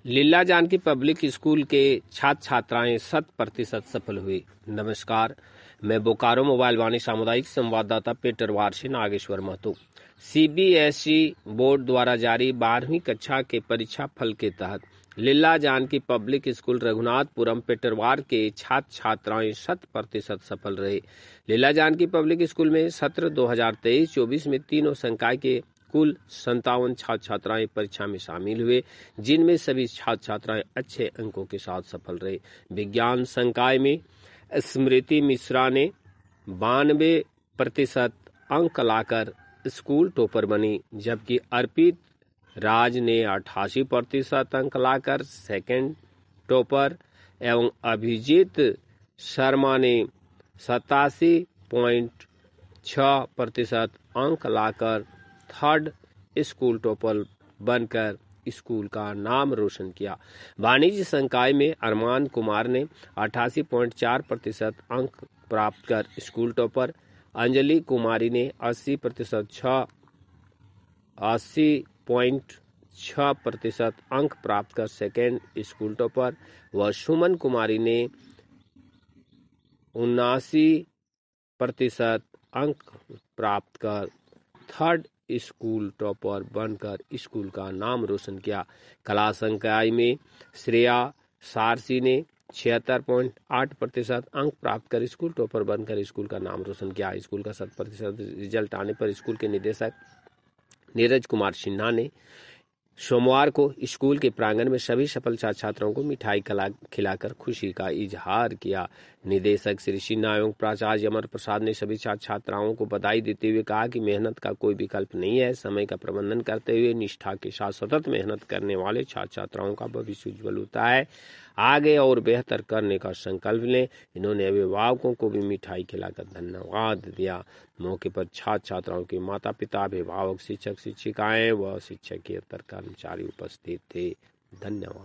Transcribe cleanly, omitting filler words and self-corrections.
लीला Janaki public school के छात्र छात्राएं 100% सफल हुए। नमस्कार, मैं बोकारो मोबाइल वाणी सामुदायिक संवाददाता पेटरवार से नागेश्वर महतो। सीबीएसई बोर्ड द्वारा जारी 12वीं कक्षा के परीक्षा फल के तहत लीला जानकी पब्लिक स्कूल रघुनाथपुरम पेटरवार के छात्र छात्राएं 100% सफल रहे। लीला जानकी पब्लिक स्कूल में सत्र 2023-24 में तीनों संकाय के कुल 57 छात्र छात्राएं परीक्षा में शामिल हुए, जिनमें सभी छात्र छात्राएं अच्छे अंकों के साथ सफल रहे। विज्ञान संकाय में स्मृति मिश्रा ने 92% अंक लाकर स्कूल टॉपर बनी, जबकि अर्पित राज ने 88% अंक लाकर सेकंड टॉपर एवं अभिजीत शर्मा ने 87.6% अंक लाकर थर्ड स्कूल टॉपर बनकर स्कूल का नाम रोशन किया। वाणिज्य संकाय में अरमान कुमार ने 88.4% अंक प्राप्त कर स्कूल टॉपर, अंजलि कुमारी ने 80.6% अंक प्राप्त कर सेकेंड स्कूल टॉपर व सुमन कुमारी ने 79% अंक प्राप्त कर थर्ड स्कूल टॉपर बनकर स्कूल का नाम रोशन किया। कला संकाय में श्रेया सारसी ने 76.8% अंक प्राप्त कर स्कूल टॉपर बनकर स्कूल का नाम रोशन किया। स्कूल का 100% रिजल्ट आने पर स्कूल के निदेशक नीरज कुमार सिन्हा ने सोमवार को स्कूल के प्रांगण में सभी सफल छात्र छात्राओं को मिठाई खिलाकर खुशी का इजहार किया। निदेशक श्री सिन्हा एवं प्राचार्य अमर प्रसाद ने सभी छात्र छात्राओं को बधाई देते हुए कहा कि मेहनत का कोई विकल्प नहीं है। समय का प्रबंधन करते हुए निष्ठा के साथ सतत मेहनत करने वाले छात्र छात्राओं का भविष्य उज्जवल होता है। आगे और बेहतर करने का संकल्प लें। इन्होंने अभिभावकों को भी मिठाई खिलाकर धन्यवाद दिया। मौके पर छात्र छात्राओं के माता पिता, अभिभावक, शिक्षक शिक्षिकाएं व शिक्षकेतर कर्मचारी उपस्थित थे। धन्यवाद।